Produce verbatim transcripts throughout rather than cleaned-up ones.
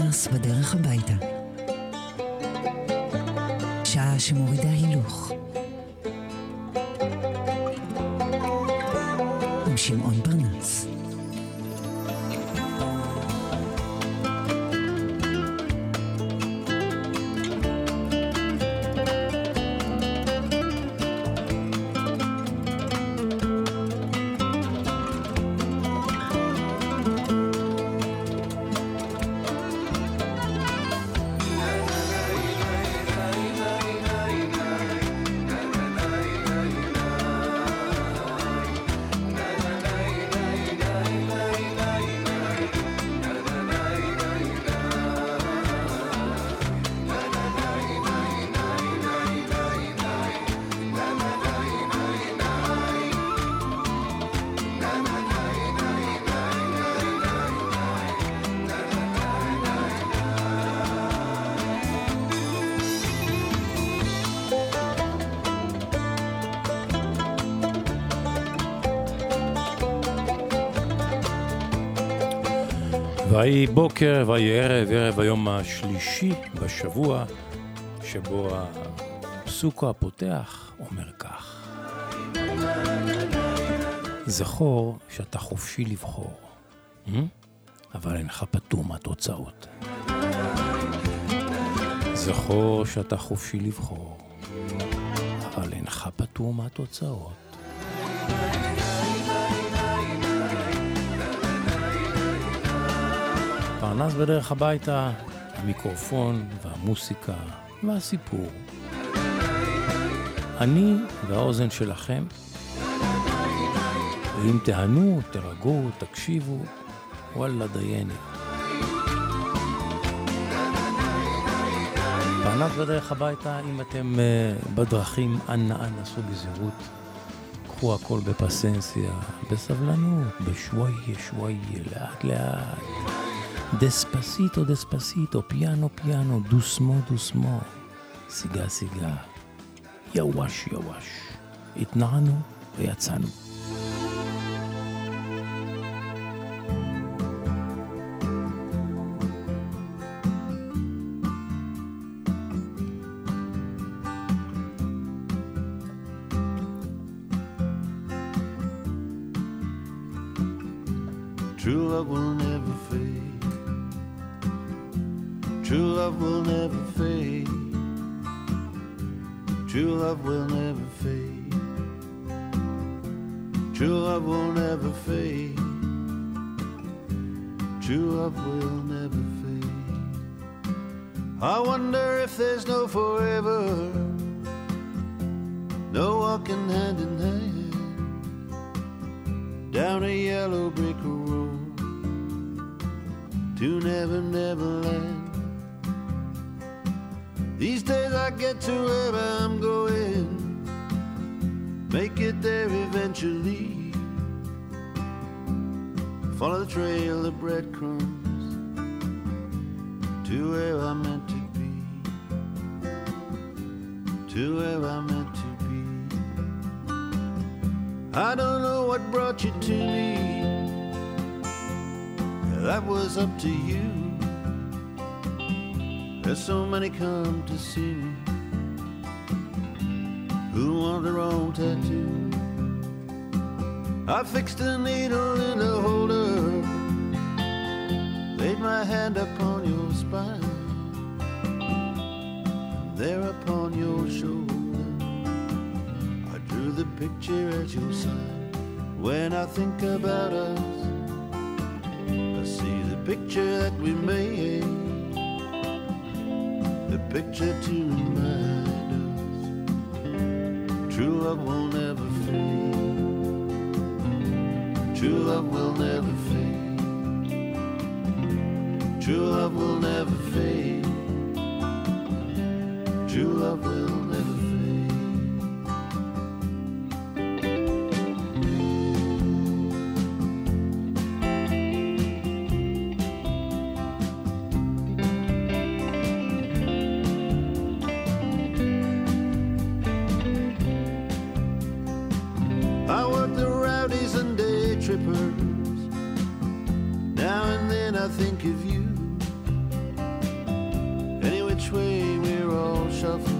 פרנס בדרך הביתה. שעה שמורידה הילוך. עם שמעון פרנס. ויהי בוקר, ויהי ערב, ערב היום השלישי בשבוע, שבו הפסוק הפותח אומר כך: זכור שאתה חופשי לבחור, אבל אינך פטור מהתוצאות. זכור שאתה חופשי לבחור, אבל אינך פטור מהתוצאות. פרנס בדרך הביתה, המיקרופון והמוסיקה והסיפור. אני והאוזן שלכם. ואם תהנו, תרגעו, תקשיבו, וואלה דייני. פרנס בדרך הביתה, אם אתם uh, בדרכים, אנא אנא סעו בזהירות. קחו הכל בפסנסיה, בסבלנות, בשוואיה שוואיה, לאט לאט. Despacito, despacito, piano, piano, דוסמו, דוסמו, סיגה, סיגה, יווש, יווש, התנענו ויצאנו. True love will never fade. True love will never fade. True love will never fade. True love will never fade. True love will never fade. I wonder if there's no forever, no walking hand in hand down a yellow brick road to Never Never Land. These days I get to where I'm going, make it there eventually. Follow the trail of breadcrumbs to where I'm meant to be, to where I'm meant to be. I don't know what brought you to me, that was up to you. There's so many come to see me who want their own tattoo. I fixed a needle in a holder, laid my hand upon your spine, there upon your shoulder I drew the picture at your side. When I think about us, I see the picture that we made, the picture to remind us true love will never fade. True love will never fade. True love will never fade. True love will never fade. Trippers. Now and then I think of you, shuffle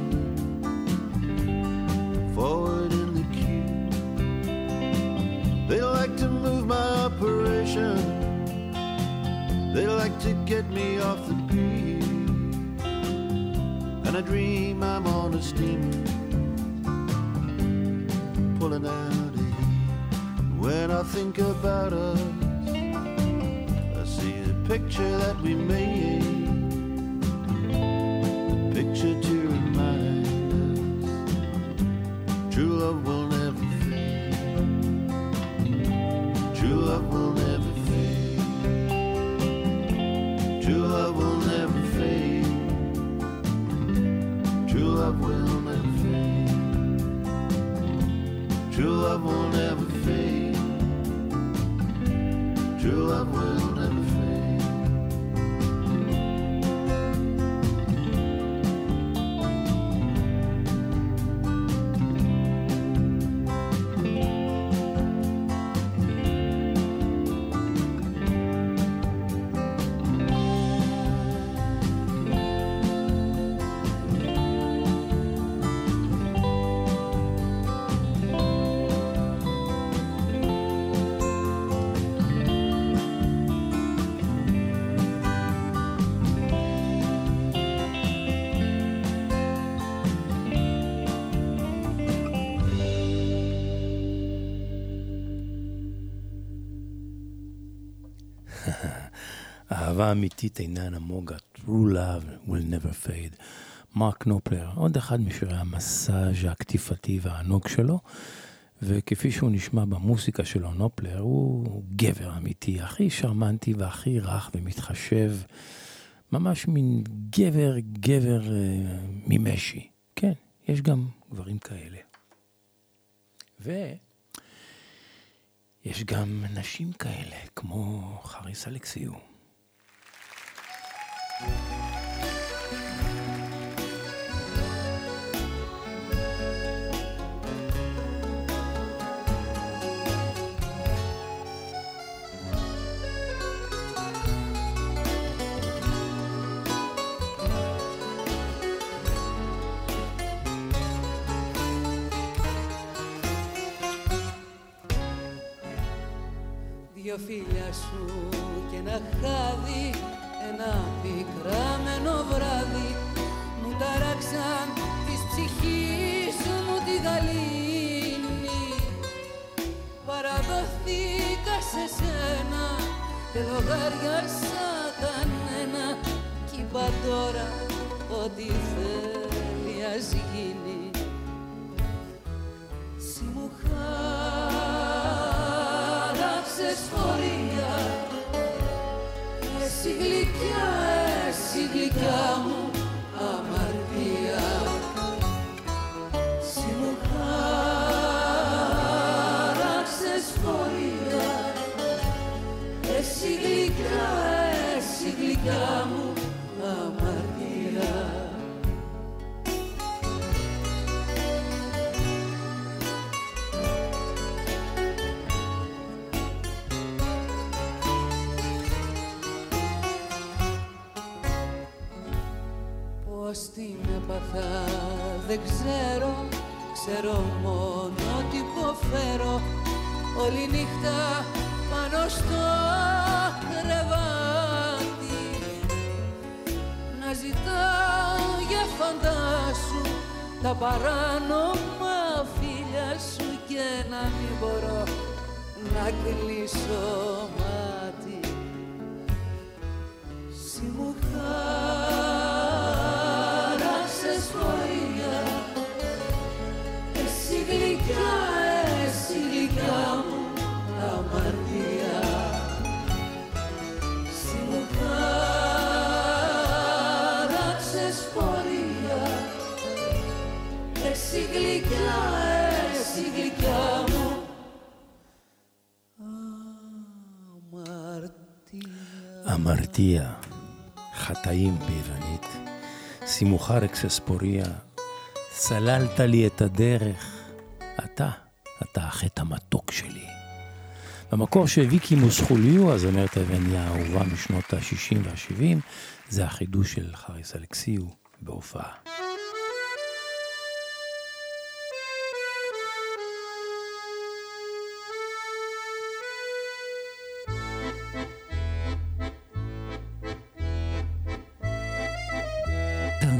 forward in the queue. They like to move my operation. They like to get me off the beat. And I dream I'm on a steamer pulling out of heat. When I think about us, I see the picture that we made, the picture to remind us true love will never fade. True love will never fade. True love will never fade. True love will never fade. True love will never fade. True love will never fade. אהבה אמיתית אינה נמוגה. True love will never fade. מרק נופלר, עוד אחד משירי המסאז' הקטיפתי והענוג שלו, וכפי שהוא נשמע במוסיקה שלו, נופלר הוא גבר אמיתי, הכי שרמנטי והכי רך ומתחשב, ממש מין גבר, גבר uh, ממשי. כן, יש גם גברים כאלה. ויש גם נשים כאלה, כמו חריס אלכסיו. Δυο φίλια σου και ένα χάδι, ένα πικραμένο βράδυ, μου ταράξαν της ψυχής μου τη γαλήνη. Παραδοθήκα σε σένα, δεν λογάριασα κανένα, κι είπα τώρα ό,τι θέλει ας γίνει. Συ μου χάραξες φορεία, εσύ γλυκιά, εσύ γλυκιά μου αμαρτία. Συ μου χάραξες φορεία, εσύ γλυκιά, εσύ γλυκιά μου αμαρτία. Πώς την έπαθα δεν ξέρω, ξέρω μόνο ότι υποφέρω όλη νύχτα πάνω στο κρεβάτι, να ζητάω για φαντάσου τα παράνομα φίλια σου και να μην μπορώ να κλείσω μάτι. Συ μου χάραξες φορεία, εσύ γλυκιά, εσύ γλυκιά μου αμαρτία. Συ μου χάραξες φορεία, εσύ γλυκιά, εσύ γλυκιά μου αμαρτία. אמרתיה, חטאים ביוונית, סימוכר אקסספוריה, סללת לי את הדרך, אתה, אתה החטא המתוק שלי. במקור שוויקי מוסחוליו, הזמרת היווניה האהובה משנות ה-שישים וה-שבעים, זה החידוש של חריס אלכסיו בהופעה.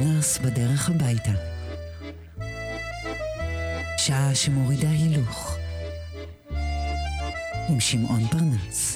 פרנס בדרך הביתה. שעה שמורידה הילוך. עם שמעון פרנס.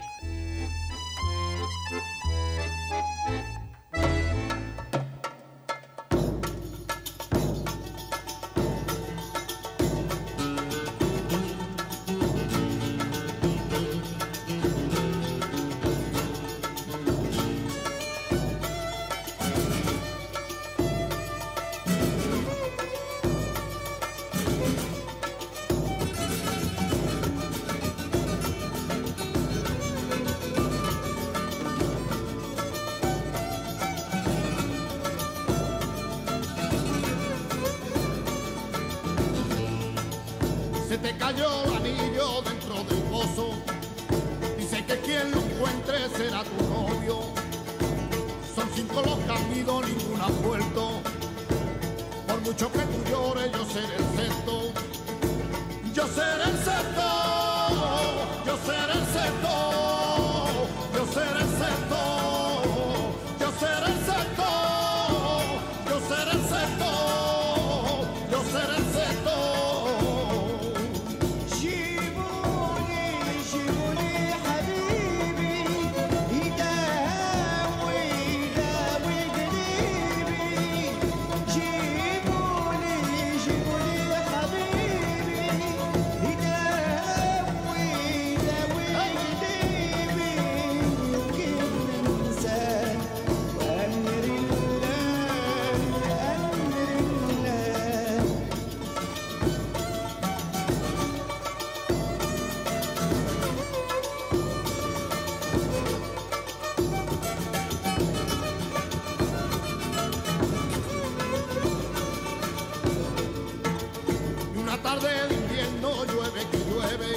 Se te cayó el anillo dentro del pozo. Dice que quien lo encuentre será tu novio. Son cinco los que han ido, ninguno ha vuelto. Por mucho que tú llores, yo seré el sexto. Yo seré el sexto. Yo seré el sexto. Yo seré el sexto. Yo seré el sexto. Yo seré el sexto. Yo seré el sexto. Tarde de invierno llueve que llueve,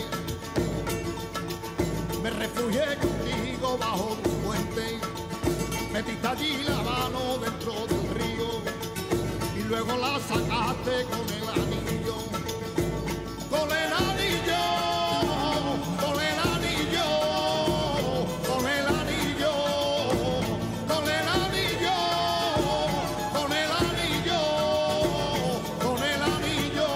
me refugié contigo bajo tu puente, metiste allí la mano dentro del río y luego la sacaste con el anillo, con el anillo, con el anillo, con el anillo, con el anillo, con el anillo, con el anillo.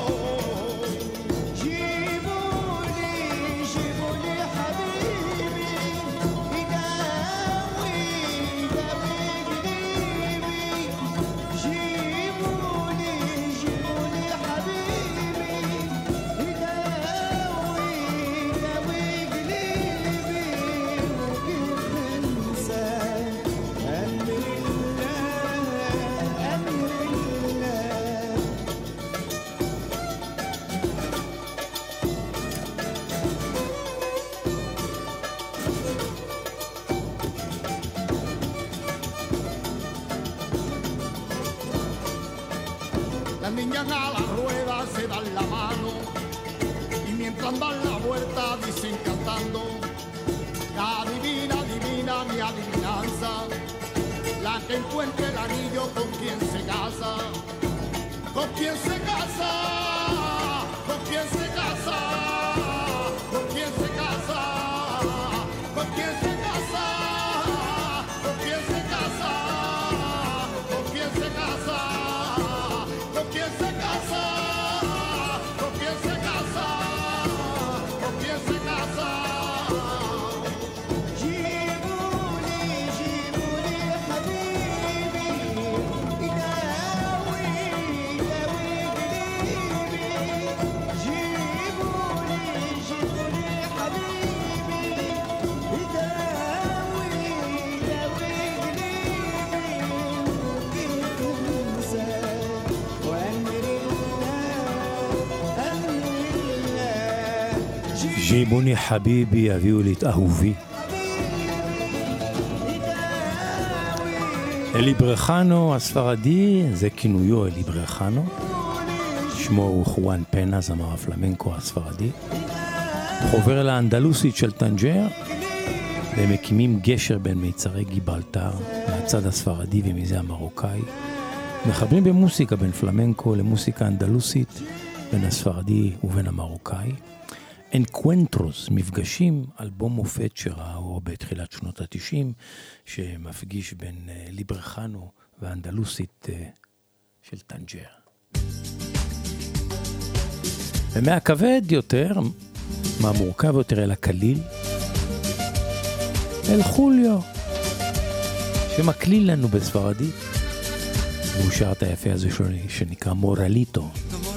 Las niñas a la rueda se dan la mano y mientras dan la vuelta dicen cantando: la divina, divina mi adivinanza, la que encuentre el anillo con quien se casa, con quien se casa, con quien se casa, con quien se casa, con quien se casa, con quien se casa, con quien se casa. ¿Con quién se casa? ¿Con quién se casa? ¿Con quién se casa? جيبوني جيبوني حبيبي يداوي يداوي قلبي. جيبوني جيبوني حبيبي يداوي يداوي قلبي. كيف انسى ג'יבוני חביבי, יביאו לי את אהובי. אלי ברחנו הספרדי, זה כינויו אלי ברחנו, שמו הוא חואן פנה, זמר הפלמנקו הספרדי, חובר אל האנדלוסית של טנג'ר, והם מקימים גשר בין מיצרי גיברלטר מהצד הספרדי ומזה המרוקאי, מחברים במוסיקה בין פלמנקו למוסיקה אנדלוסית, בין הספרדי ובין המרוקאי. אנקוונטרוס, מפגשים, אלבום מופת שראה בתחילת שנות ה-תשעים, שמפגיש בין ליברחנו והאנדלוסית של טנג'ר. ומהכבד יותר, מהמורכב יותר אל הקליל, אל חוליו, שמקליל לנו בספרדית, והוא שר את היפה הזה שנקרא מורליטו.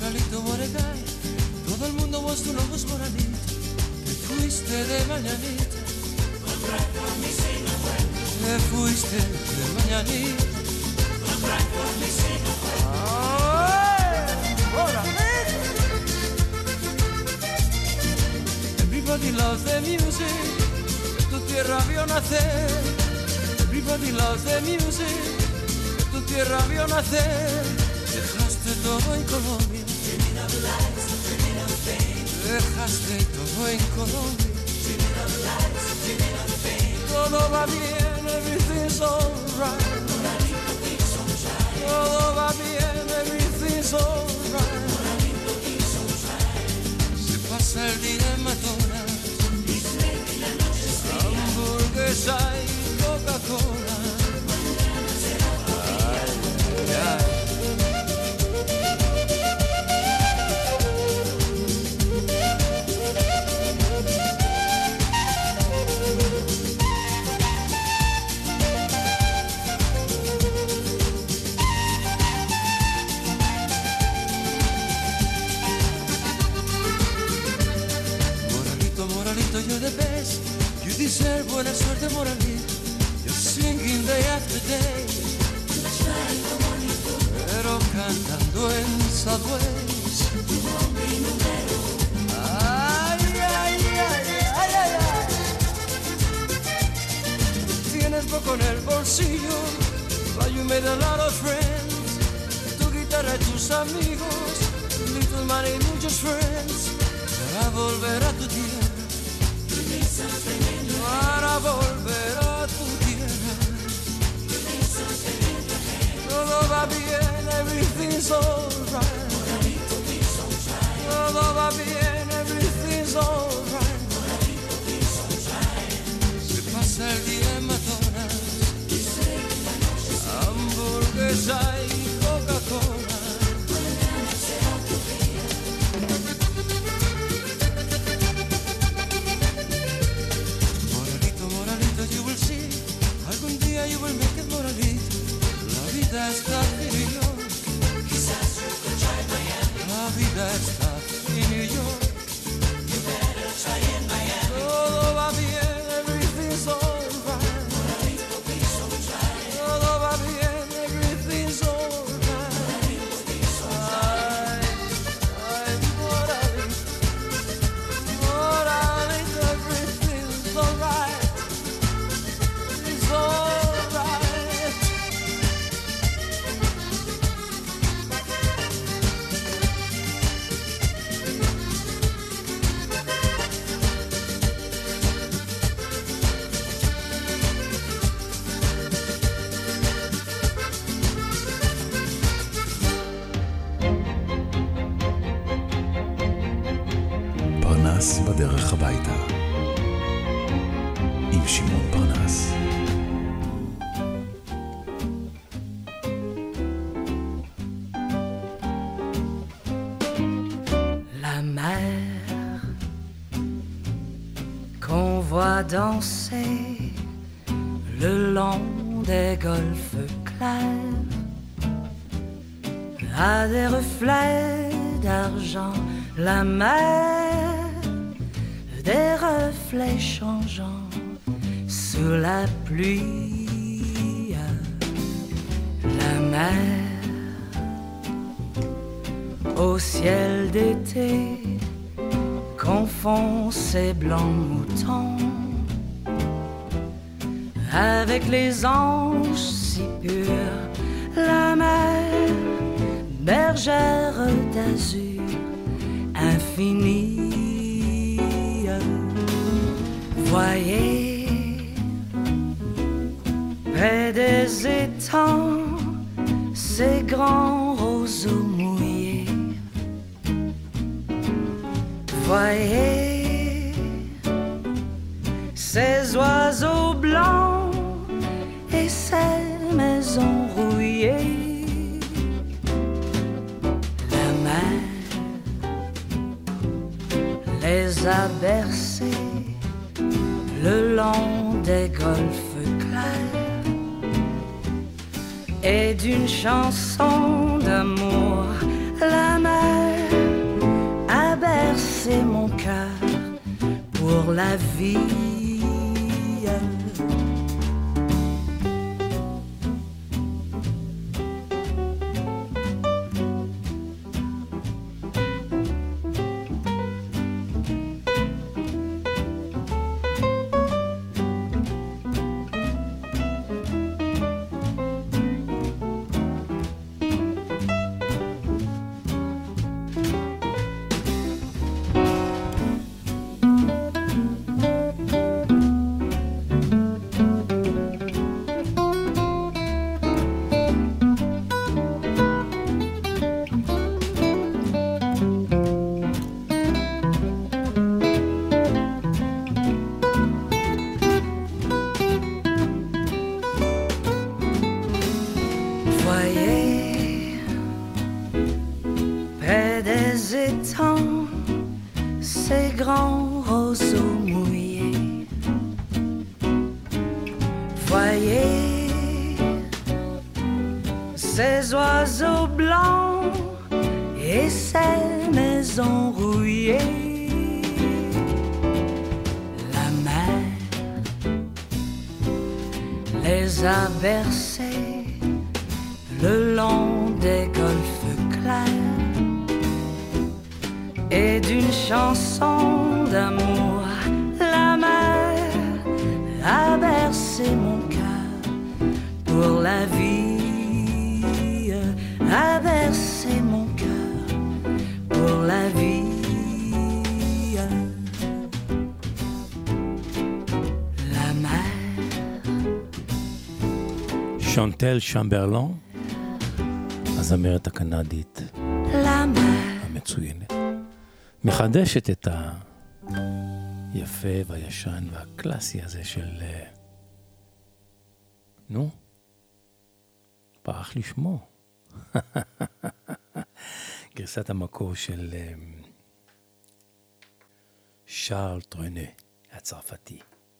De mañanita, te fuiste de mañanita, everybody loves the music, tu tierra vio nacer. Everybody loves the music, tu tierra vio nacer. Dejaste todo en Colombia, dejaste todo en Colombia. Todo va bien, everything's alright. Todo va bien, everything's alright. Se pasa el día en McDonald's, hamburguesa y Coca-Cola. Ay, ay. You're the best, you deserve buena suerte, Moralito. You're singing day after day, pero cantando en subways. Ay, ay, ay, ay, ay, ay. Tienes poco en el bolsillo, but you made a lot of friends. Tu guitarra y tus amigos, little money, muchos friends. Para volver a tu tierra, para volver a tu tierra. Todo va bien, everything's alright. Todo va bien, everything's alright. Se pasa el día en McDonald's, hamburguesa y Coca-Cola. You will make it, Moralito. La vida está en New York. Quizás you could try Miami. La vida está en New York. You better try in Miami. Todo va bien, everything's alright. Moralito, please don't try. Todo va bien, everything's alright. Moralito, please don't try. Ay, Moralito, Moralito, everything's alright. It's alright. פרנס בדרך הביתה עם שמעון פרנס. La mer qu'on voit danser le long des golfes clairs a des reflets d'argent. La mer, des reflets changeants sous la pluie. La mer, au ciel d'été, confond ses blancs moutons avec les anges si purs. La mer, bergère d'azur infinie. Voyez, près des étangs, ces grands roseaux mouillés. Voyez, ces oiseaux blancs et ces maisons rouillées. bercé le long des golfes clairs et d'une chanson d'amour. La mer a bercé mon cœur pour la vie. Ces grands roseaux mouillés, voyez ces oiseaux blancs et ces maisons rouillées. La mer les a bercés le long des golfes clairs et d'une chanson d'amour. La mer a bercé mon cœur pour la vie, a bercé mon cœur pour la vie. La mer. שונטל שמברלן, הזמרת הקנדית המצוינת, מחדשת את היפה והישן והקלאסי הזה של... נו, פרח לשמו. גרסת המקור של שרל טרונה הצרפתי.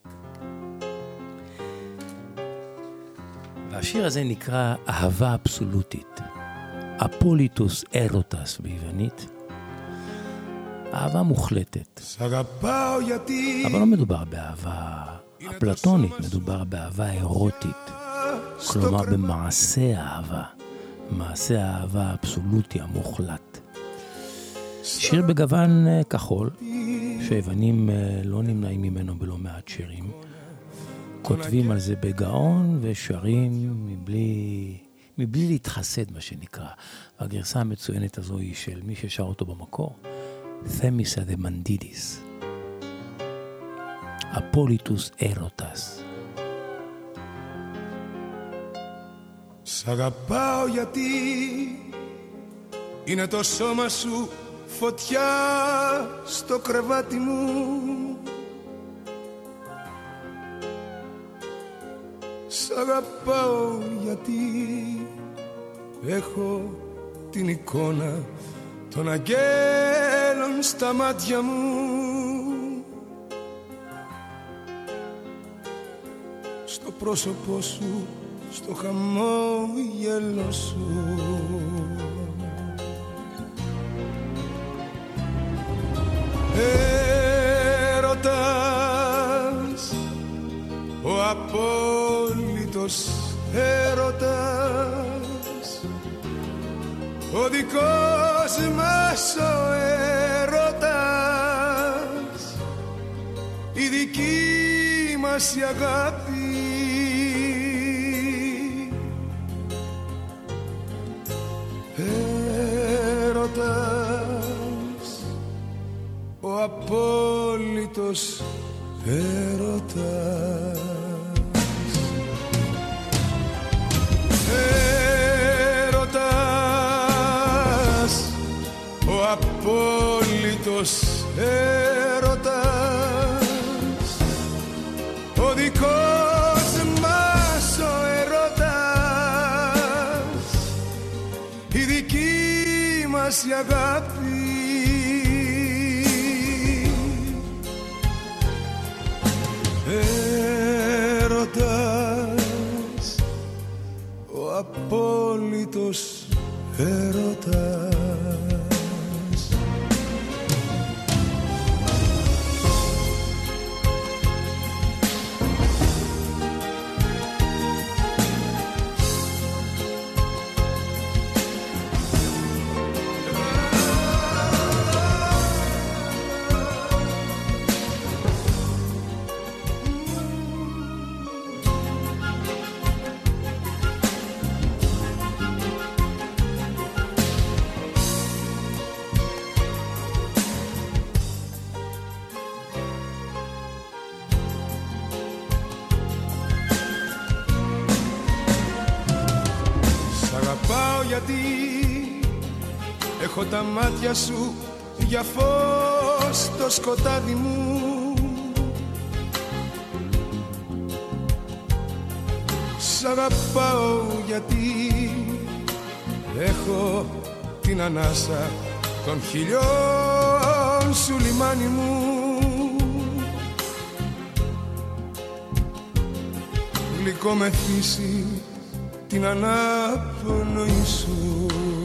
והשיר הזה נקרא אהבה אבסולוטית, אפוליטוס אירוטס ביוונית, אהבה מוחלטת. אבל לא מדובר באהבה אפלטונית, מדובר באהבה אירוטית, כלומר במעשה האהבה, מעשה האהבה האבסולוטי המוחלט. שיר בגוון כחול, שיוונים לא נמנעים ממנו בלא מעט שירים, כותבים על זה בגאון ושרים מבלי, מבלי להתחסד מה שנקרא. הגרסה המצוינת הזו היא של מי ששר אותו במקור, Θέμησα δε Μαντίδης, Απόλυτους έρωτας. Σ' αγαπάω γιατί είναι το σώμα σου φωτιά στο κρεβάτι μου. Σ' αγαπάω γιατί έχω την εικόνα των αγγέλων στα μάτια μου. Στο πρόσωπό σου, στο χαμόγελο σου. Έρωτας, ο απόλυτος έρωτας, ο δικός μας ο έρωτας, η δική μας η αγάπη. Έρωτας, ο απόλυτος έρωτας. Έρωτας, ο απόλυτος έρωτας, ο δικός μας ο έρωτας, η δική μας η αγάπη. απόλυτος έρωτας. Έχω τα μάτια σου για φως στο σκοτάδι μου. Σ' αγαπάω γιατί έχω την ανάσα των χιλιών σου λιμάνι μου. Γλυκό με φύση την ανάπνοη σου.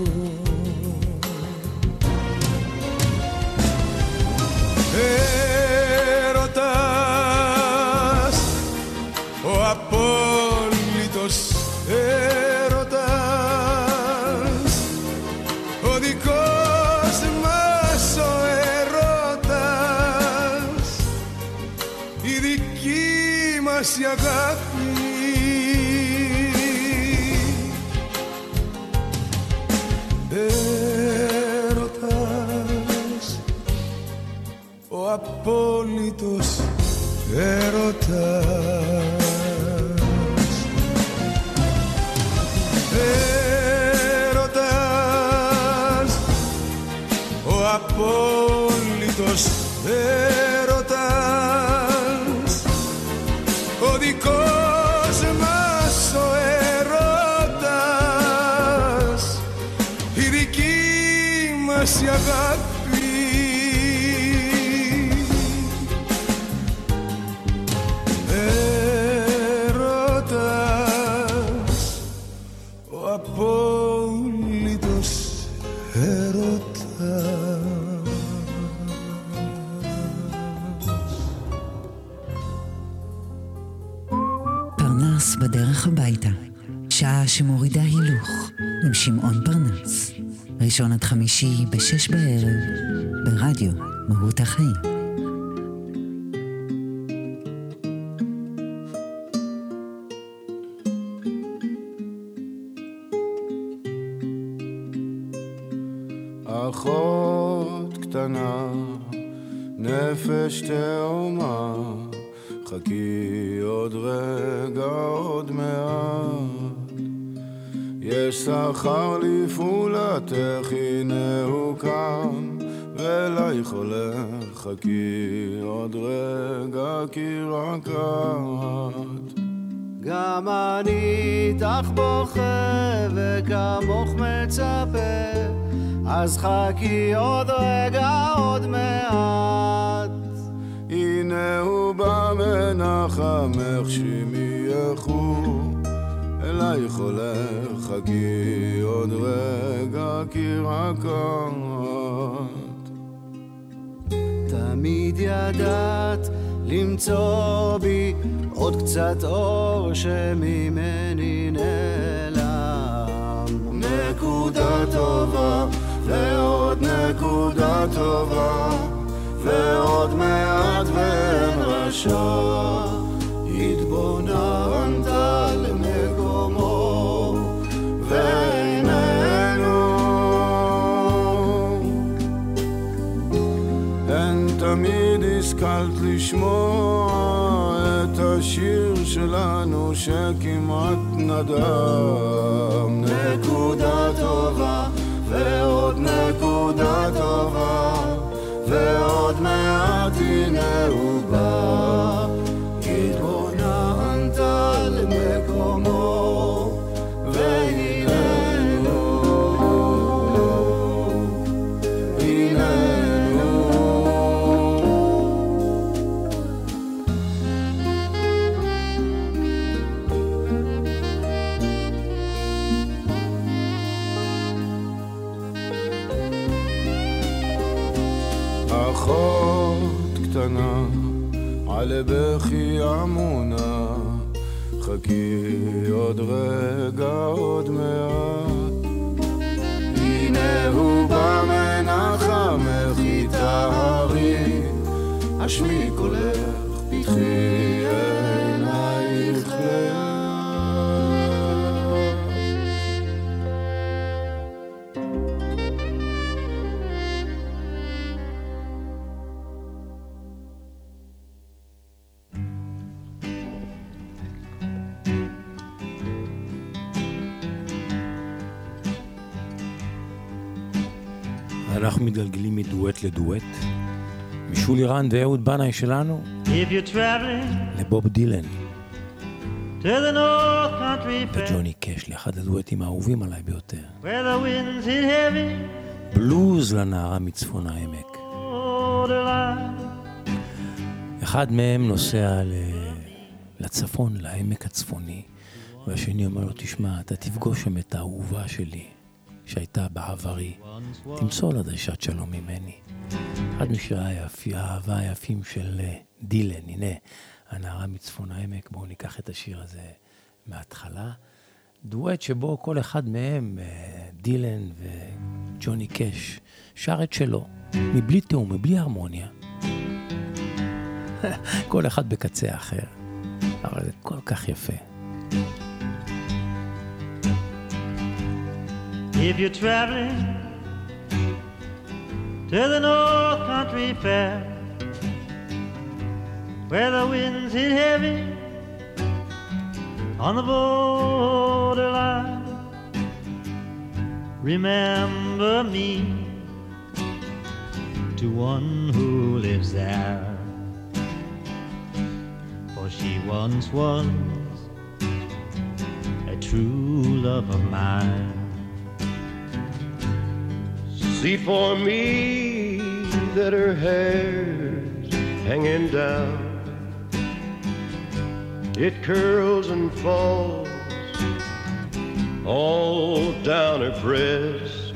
Έρωτας, ο απόλυτος έρωτας, ο δικός μας ο έρωτας, η δική μας η αγάπη. Έρωτας, ο απόλυτος έρωτας. Έρωτας, ο απόλυτος έρωτας, ο δικός μας ο έρωτας, η δική μας η αγάπη. Απόλυτος έρωτας. פרנס בדרך הביתה, שעה שמורידה הילוך עם שמעון פרנס, ראשון עד חמישי בשש בערב ברדיו מהות החיים. אחות קטנה, נפש תאומה, חכי עוד רגע עוד מעט, יש שכר לפעולתך, הנה הוא קם ולייך הולך, חכי עוד רגע כי רק את. גם אני איתך בוכה וכמוך מצפה, אז חכי עוד רגע עוד מעט, הנה הוא בא מנחמך, שמייכו אלייך הולך, חכי עוד רגע כי רק את. תמיד ידעת למצוא בי עוד קצת אור שממני נעלם, נקודה טובה ועוד נקודה טובה, ועוד מעט ואין רשע, התבוננת למקומו ואיננו. אין תמיד השכלת לשמוע את השיר שלנו שכמעט נדם, נקודה טובה ועוד נקודה טובה, ועוד מעט הנה הוא בא, התבוננת למקומו והננו, הננו. אחות קטנה על בכי עמונה, חכי עוד רגע עוד מעט, הנה הוא בא מנחמך יטהרי, השמי קולך פתחי עינייך לאט. אנחנו מתגלגלים מדואט לדואט, משולי רן ואהוד בנאי שלנו לבוב דילן וג'וני קש, לאחד הדואטים האהובים עליי ביותר, בלוז לנערה מצפון העמק. אחד מהם נוסע לצפון, לעמק הצפוני, והשני אומר לו, תשמע, אתה תפגוש שם את האהובה שלי שהייתה בעברי, תמסור לה דרישת שלום ממני. אחד משירי האהבה היפים של דילן, הנה הנערה מצפון העמק. בואו ניקח את השיר הזה מההתחלה, דואט שבו כל אחד מהם, דילן וג'וני קש, שר את שלו, מבלי תאום, מבלי הרמוניה, כל אחד בקצה אחר, אבל זה כל כך יפה. If you're traveling to the North Country Fair, where the winds hit heavy on the borderline, remember me to one who lives there, for she once was a true love of mine. See for me that her hair's hanging down, it curls and falls all down her breast.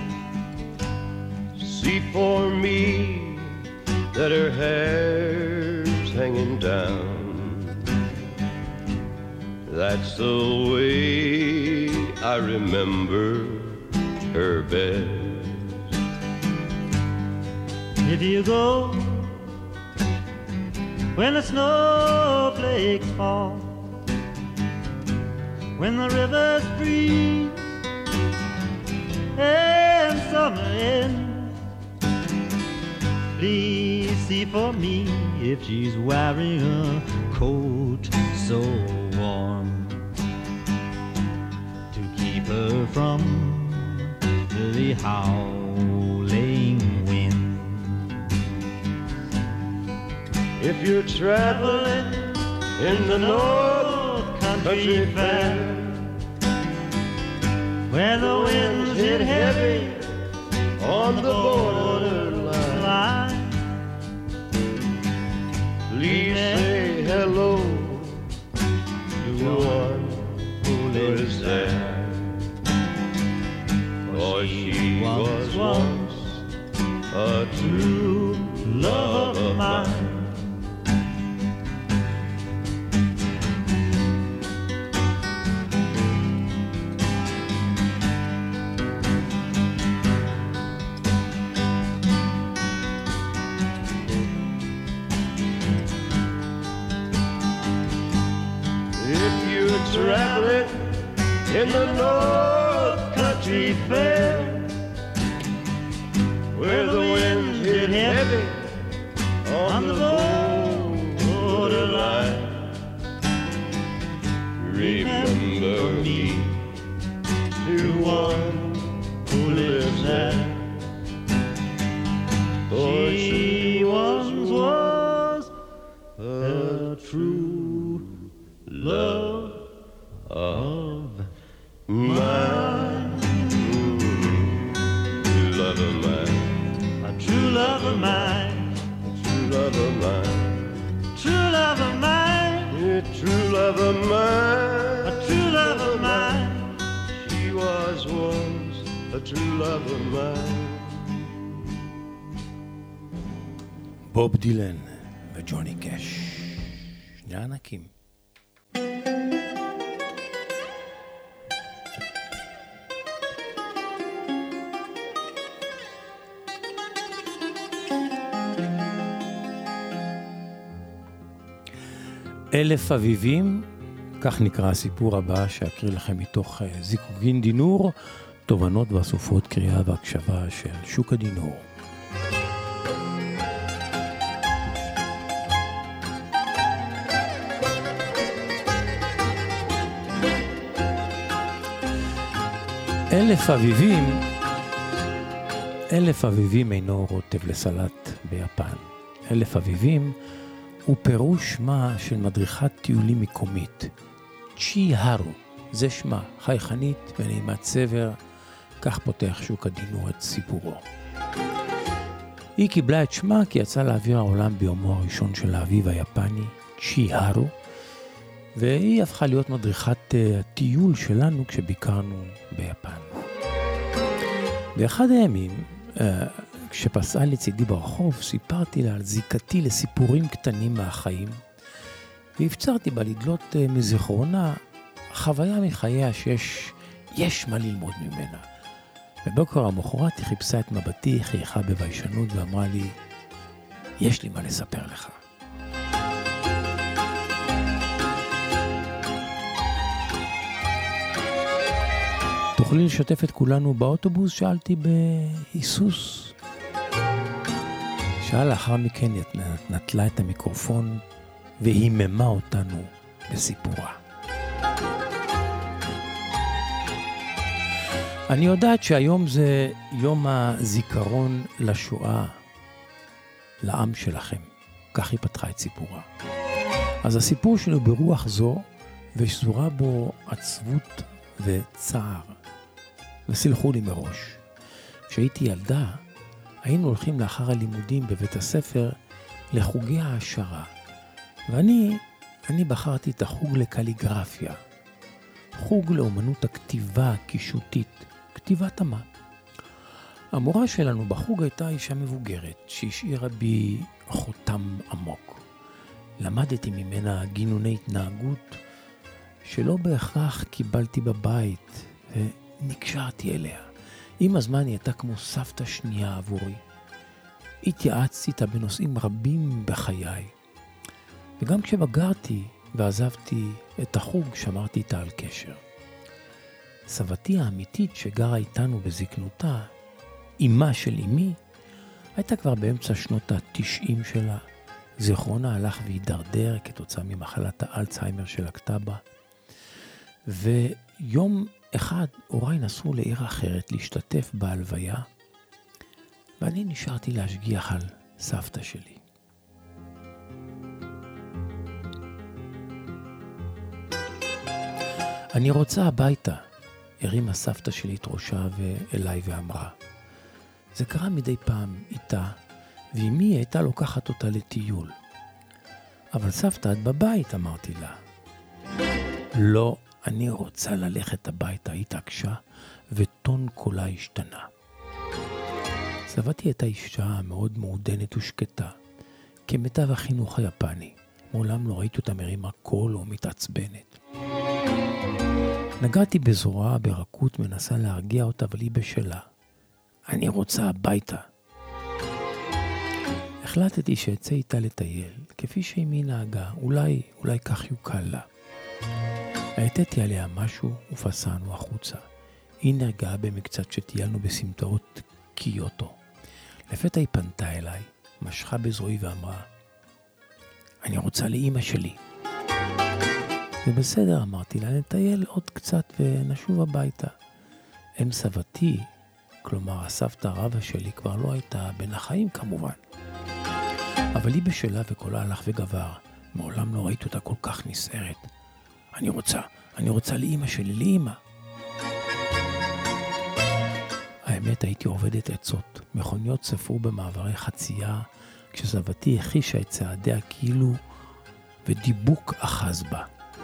See for me that her hair's hanging down, that's the way I remember her best. If you go when the snowflakes fall, when the rivers freeze and summer ends, please see for me if she's wearing a coat so warm to keep her from the howling wind. If you're traveling in the North Country Fair, where the winds hit heavy on the borderline, please say hello to one who lives there, for she was once a true love of mine. Traveling in the North Country Fair, where the winds hit heavy on the borderline, remember me to one who lives there, for she once was a true love of mine. True love of mine. A true love of mine. A true love of mine. True love of mine. A true love of mine. A true love of mine. She was once a true love of mine. בוב דילן וג'וני קאש. שני ענקים. אלף אביבים, כך נקרא הסיפור הבא שאקריא לכם מתוך זיקוקין דינור, תובנות ואסופות קריאה והקשבה של שוק הדינור. אלף אביבים, אלף אביבים אינו רוטב לסלט ביפן. אלף אביבים הוא פירוש שמה של מדריכת טיולים מקומית. צ'י הרו, זה שמה, חייכנית ונעימת סבר, כך פותח שוק הדינור את סיפורו. היא קיבלה את שמה כי יצאה לאוויר העולם ביומו הראשון של האביב היפני, צ'י הרו, והיא הפכה להיות מדריכת הטיול שלנו כשביקרנו ביפן. באחד הימים, כשפסעה לצידי ברחוב, סיפרתי לה על זיקתי לסיפורים קטנים מהחיים, והפצרתי בה לדלות מזיכרונה חוויה מחייה שיש יש מה ללמוד ממנה. בבוקר המחרת היא חיפשה את מבטי, חייכה בביישנות ואמרה לי, יש לי מה לספר לך. תוכלי לשתף את כולנו באוטובוס? שאלתי בהיסוס. שאל לאחר מכן נטלה את המיקרופון והיממה אותנו בסיפורה. אני יודעת שהיום זה יום הזיכרון לשואה, לעם שלכם. כך היא פתחה את סיפורה. אז הסיפור שלו ברוח זו, ושזורה בו עצבות וצער. וסלחו לי מראש. כשהייתי ילדה, היינו הולכים לאחר הלימודים בבית הספר לחוגי העשרה. ואני, אני בחרתי את החוג לקליגרפיה. חוג לאומנות הכתיבה הקישותית, כתיבת אמה. המורה שלנו בחוג הייתה אישה מבוגרת שהשאירה בי חותם עמוק. למדתי ממנה גינוני התנהגות שלא בהכרח קיבלתי בבית ונקשרתי אליה. עם הזמן היא הייתה כמו סבתא שנייה עבורי. התייעצתי איתה בנושאים רבים בחיי. וגם כשבגרתי ועזבתי את החוג שמרתי איתה על קשר. סבתי האמיתית שגרה איתנו בזקנותה, אמא של אמי, הייתה כבר באמצע שנות התשעים שלה. זיכרונה הלך והידרדר כתוצאה ממחלת האלצהיימר של הכתבה. ויום אחד הוריי נסעו לעיר אחרת להשתתף בהלוויה, ואני נשארתי להשגיח על סבתא שלי. אני רוצה הביתה, הרימה סבתא שלי את ראשה ואליי ואמרה. זה קרה מדי פעם איתה, ואמי הייתה לוקחת אותה לטיול. אבל סבתא, את בבית, אמרתי לה. לא, אני רוצה ללכת הביתה, התעקשה, וטון קולה השתנה. סבתי הייתה אישה מאוד מעודנת ושקטה, כמיטב החינוך היפני. מעולם לא ראיתי אותה מרימה קול או מתעצבנת. נגעתי בזרוע ברכות, מנסה להרגיע אותה, אבל היא בשלה. אני רוצה הביתה. החלטתי שאצא איתה לטייל, כפי שאמי נהגה, אולי, אולי כך יוקל לה. העתתי עליה משהו ופסענו החוצה. היא נרגעה במקצת שטיילנו בסמטאות קיוטו. לפתע היא פנתה אליי, משכה בזרועי ואמרה, אני רוצה לאמא שלי. זה בסדר, אמרתי לה, נטייל עוד קצת ונשוב הביתה. אם סבתי, כלומר הסבתא רבא שלי, כבר לא הייתה בין החיים כמובן. אבל היא בשלה וקולה הלך וגבר. מעולם לא ראיתי אותה כל כך נסערת. אני רוצה, אני רוצה לאמא שלי, לאמא. האמת, הייתי עובדת עצות. מכוניות ספרו במעברי חצייה, כשסבתי הכישה את צעדיה כאילו ודיבוק אחז בה.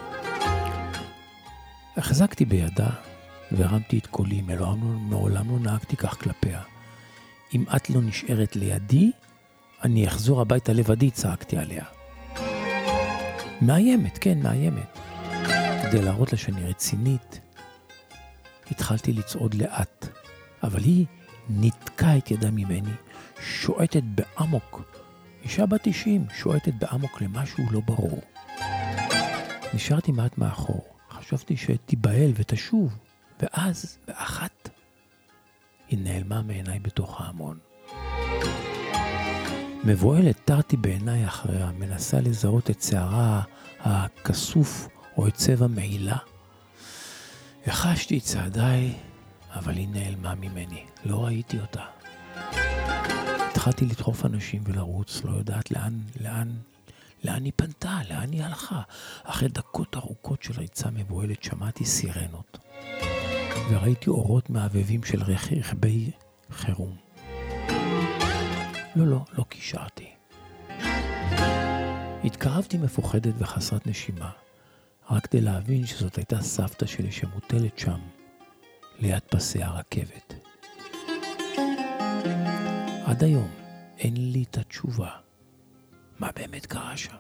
החזקתי בידה והרמתי את קולי, מעולם, מעולם לא נהגתי כך כלפיה. אם את לא נשארת לידי, אני אחזור הביתה לבדי, צעקתי עליה. מאיימת, כן, מאיימת. כדי להראות לה שאני רצינית, התחלתי לצעוד לאט, אבל היא נתקעה את ידה ממני, שועטת באמוק. אישה בת תשעים, שועטת באמוק למשהו לא ברור. נשארתי מעט מאחור, חשבתי שתיבהל ותשוב, ואז, באחת, היא נעלמה מעיניי בתוך ההמון. מבועלת תרתי בעיניי אחריה, מנסה לזהות את שערה הכסוף או את צבע מעילה. החשתי את צעדיי, אבל היא נעלמה ממני, לא ראיתי אותה. התחלתי לדחוף אנשים ולרוץ, לא יודעת לאן, לאן, לאן היא פנתה, לאן היא הלכה. אחרי דקות ארוכות של ריצה מבועלת שמעתי סירנות, וראיתי אורות מעבבים של רכבי חירום. לא, לא, לא קישרתי. התקרבתי מפוחדת וחסרת נשימה, רק כדי להבין שזאת הייתה סבתא שלי שמוטלת שם, ליד פסי הרכבת. עד היום אין לי את התשובה. מה באמת קרה שם?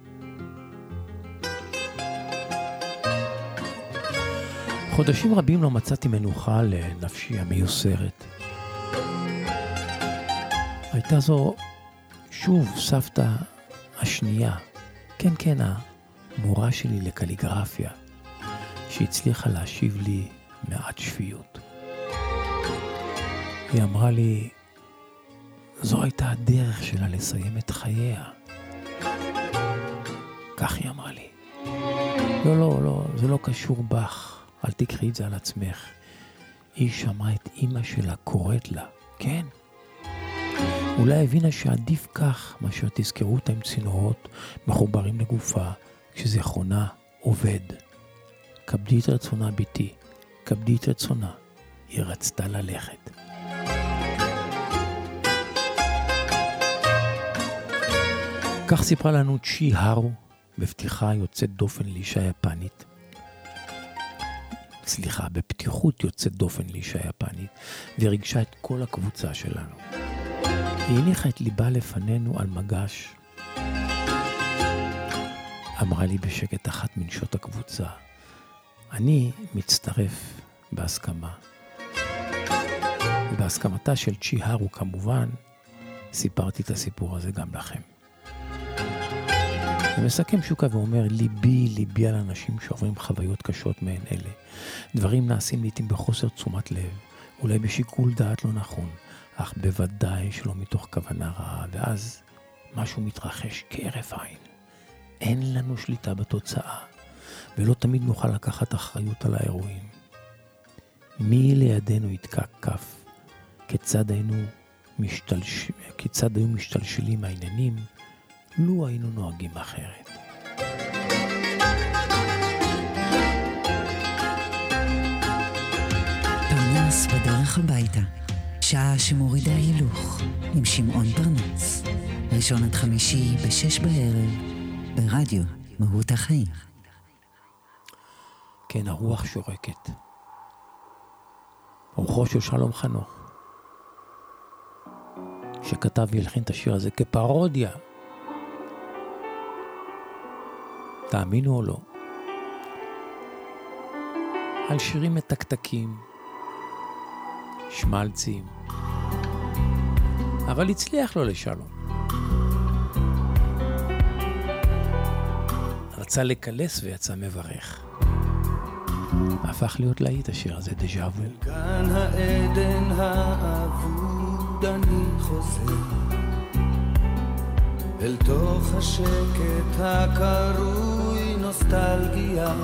חודשים רבים לא מצאתי מנוחה לנפשי המיוסרת. הייתה זו שוב סבתא השנייה, כן כן המורה שלי לקליגרפיה, שהצליחה להשיב לי מעט שפיות. היא אמרה לי, זו הייתה הדרך שלה לסיים את חייה. כך היא אמרה לי. לא, לא, לא, זה לא קשור בך, אל תקחי את זה על עצמך. היא שמעה את אמא שלה קוראת לה, כן. אולי הבינה שעדיף כך מאשר תזכרו אותה עם צינורות מחוברים לגופה, כשזיכרונה עובד. כבדי את רצונה ביתי, כבדי את רצונה. היא רצתה ללכת. כך סיפרה לנו צ'י הארו, בפתיחה יוצאת דופן לאישה יפנית. סליחה, בפתיחות יוצאת דופן לאישה יפנית, ורגשה את כל הקבוצה שלנו. היא הניחה את ליבה לפנינו על מגש. אמרה לי בשקט אחת מנשות הקבוצה, אני מצטרף בהסכמה. ובהסכמתה של צ'י הארו כמובן, סיפרתי את הסיפור הזה גם לכם. ומסכם שוקה ואומר, ליבי, ליבי על אנשים שעוברים חוויות קשות מהן אלה. דברים נעשים לעתים בחוסר תשומת לב, אולי בשיקול דעת לא נכון, אך בוודאי שלא מתוך כוונה רעה, ואז משהו מתרחש כהרף עין. אין לנו שליטה בתוצאה, ולא תמיד נוכל לקחת אחריות על האירועים. מי לידינו יתקע כף? כיצד היינו משתלש... כיצד היו משתלשלים העניינים? לו היינו נוהגים אחרת. פרנס בדרך הביתה, שעה שמורידה הילוך, עם שמעון פרנס. ראשון עד חמישי בשש בערב, ברדיו מהות החיים. כן, הרוח שורקת. אורחו של שלום חנוך, שכתב והלחין את השיר הזה כפרודיה. תאמינו או לא, על שירים מתקתקים, שמלצים, אבל הצליח לו לשלום. רצה לקלס ויצא מברך. הפך להיות להיט השיר הזה, דז'ה וו. גן העדן האבוד אני חוזר, אל תוך השקט הקרוי נוסטלגיה.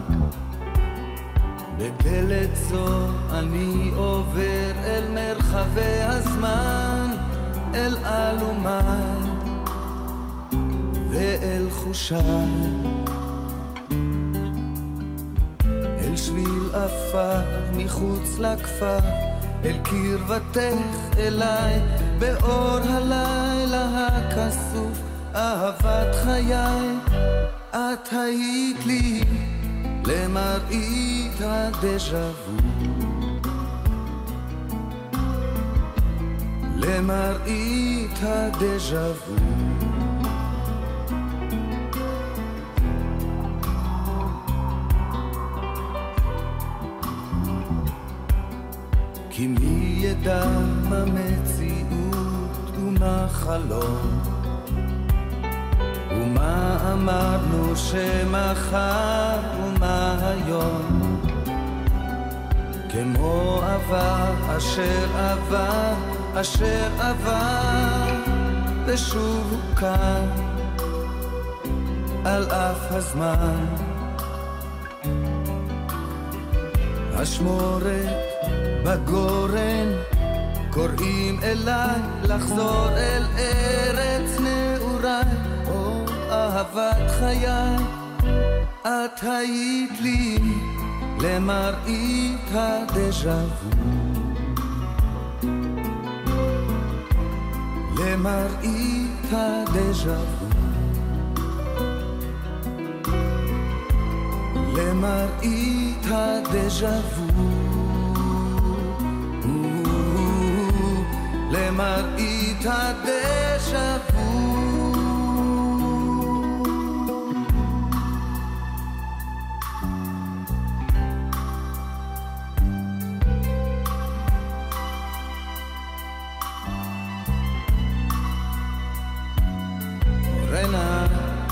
בדלת זו אני עובר אל מרחבי הזמן, אל אלומי ואל חושיי, אל שביל עפר מחוץ לכפר, אל קרבתך אליי באור הלילה הכסוף. אהבת חיי, את היית לי למראית הדז'ה וו, למראית הדז'ה וו. כי מי ידע מה מציאות ומה חלום, ומה אמרנו שמחר ומה היום, כמו עבר אשר עבר אשר עבר ושוב הוא כאן על אף הזמן. השמורת בגורן קוראים אליי לחזור אל ארץ נעוריי, או אהבת חיי את היית לי למראית הדז'ה וו, למראית הדז'ה וו, למראית הדז'ה וו, למראית הדז'ה וו. מורנה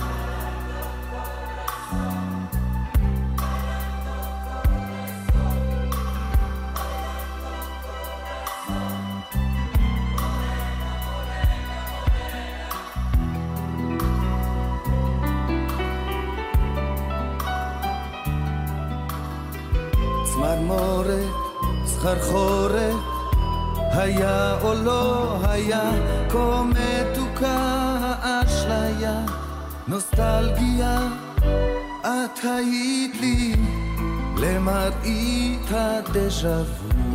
צמרמורת, סחרחורת, היה או לא היה, כה מתוקה האשליה, נוסטלגיה, את היית לי למראית הדז'ה וו,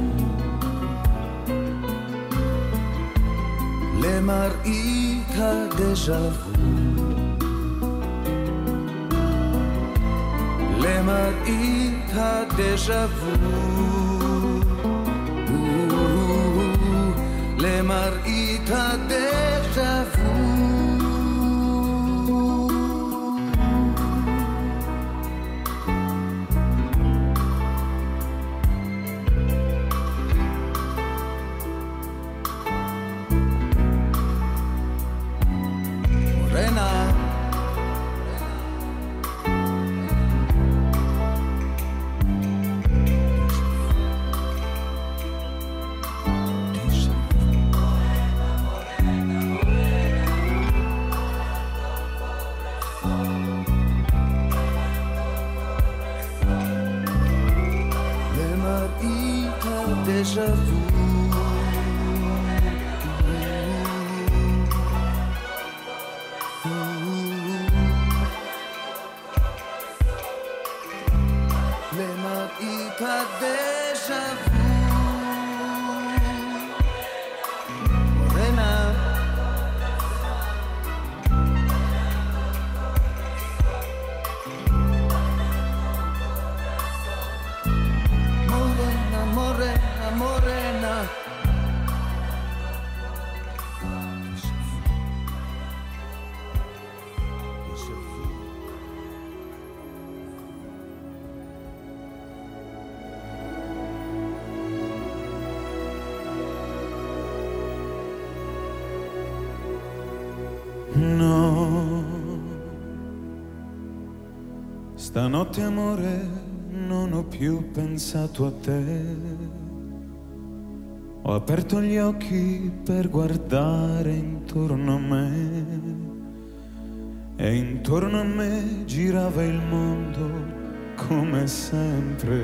למראית הדז'ה וו, למראית הדז'ה וו, למראית הדז'ה וו. מורנה למראית הדז'ה וו, למראית הדז'ה וו. מורנה מורנה מורנה מורנה No, stanotte amore non ho più pensato a te, ho aperto gli occhi per guardare intorno a me e intorno a me girava il mondo come sempre.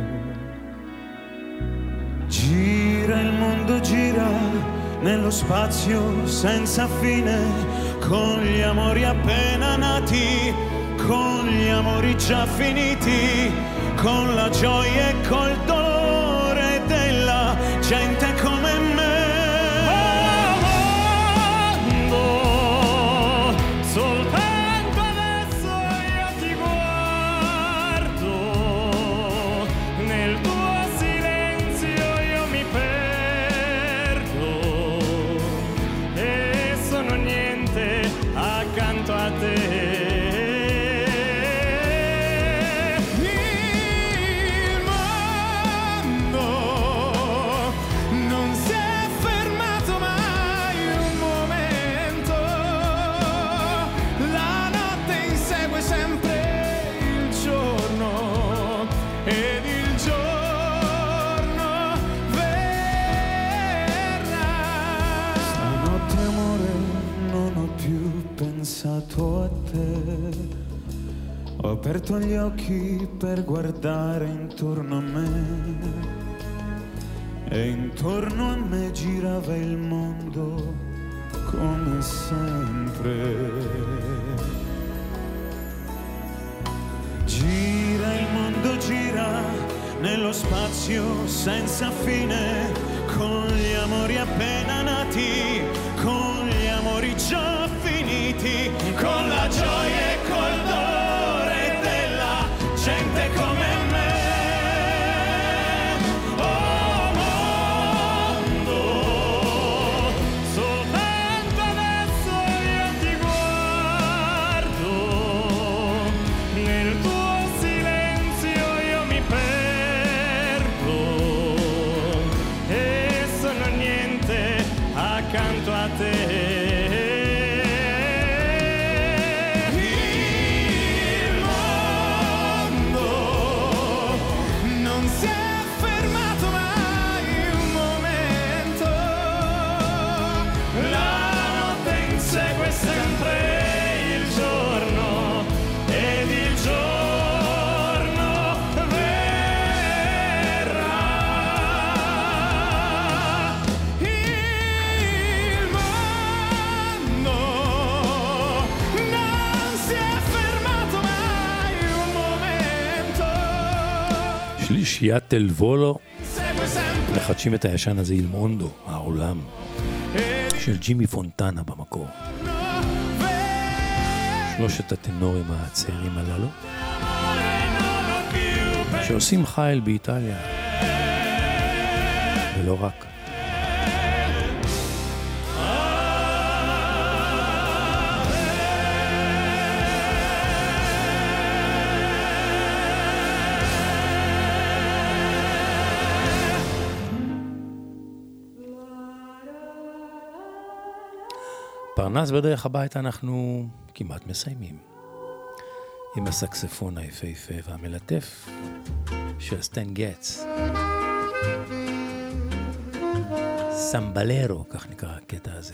Gira il mondo, gira nello spazio senza fine, con gli amori appena nati, con gli amori già finiti, con la gioia e col dolore della gente come me. Amando, soltanto adesso io ti guardo, nel tuo silenzio io mi perdo. aperto gli occhi per guardare intorno a me e intorno a me girava il mondo come sempre. Gira il mondo, gira nello spazio senza fine, con gli amori appena nati, con gli amori già finiti, con la gioia e col dolore della gente come me. Oh mondo, soltanto adesso io ti guardo, nel tuo silenzio io mi perdo e sono niente accanto a te. שלישיית תל וולו מחדשים את הישן הזה אל מונדו, העולם של ג'ימי פונטנה במקור. שלושת הטנורים הצעירים הללו שעושים חייל באיטליה ולא רק. פרנס בדרך הביתה אנחנו כמעט מסיימים עם הסקספון היפהפה והמלטף של סטן גץ. סמבלרו, כך נקרא הקטע הזה.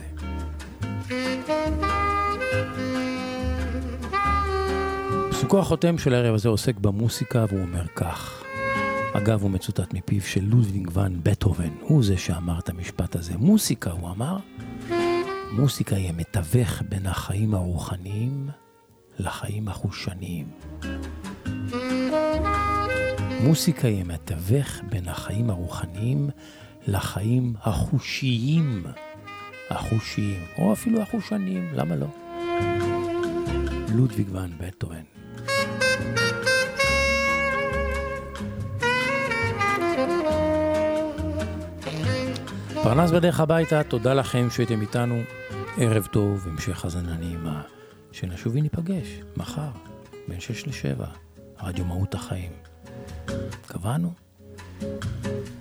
פסוקו החותם של הערב הזה עוסק במוסיקה והוא אומר כך. אגב, הוא מצוטט מפיו של לודוויג ון בטהובן. הוא זה שאמר את המשפט הזה. מוסיקה, הוא אמר, מוסיקה היא מתווך בין החיים הרוחניים לחיים החושניים. מוסיקה היא מתווך בין החיים הרוחניים לחיים החושיים. החושיים, או אפילו החושניים, למה לא? לודוויג ון בטהובן. פרנס בדרך הביתה, תודה לכם שהייתם איתנו. ערב טוב, המשך הזנה נעימה. שנשובי ניפגש מחר, בין שש לשבע, רדיו מהות החיים. קבענו?